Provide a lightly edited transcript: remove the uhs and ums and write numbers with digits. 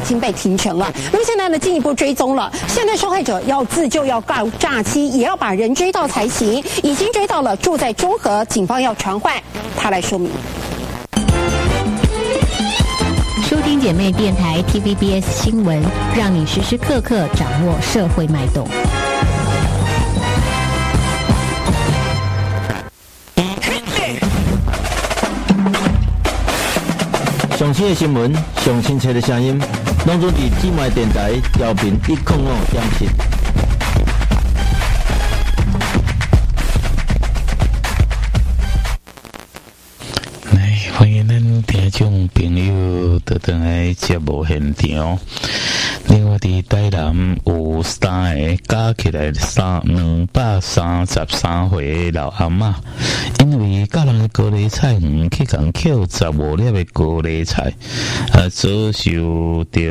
经被停权了。那么现在呢，进一步追踪了，现在受害者要自救，要告诈欺，也要把人追到才行。已经追到了，住在中和，警方要传唤他来说明。 收听姐妹电台 TVBS 新闻，让你时时刻刻掌握社会脉动。 上新的新闻，上清澈的声音，拢总伫姊妹电台调频105.7。 欢迎咱听众朋友到转来节目现场。另外，伫台南有3个加起来233岁的老阿嬷，因为甲人的高丽菜园去共捡15粒的高丽菜，遭受到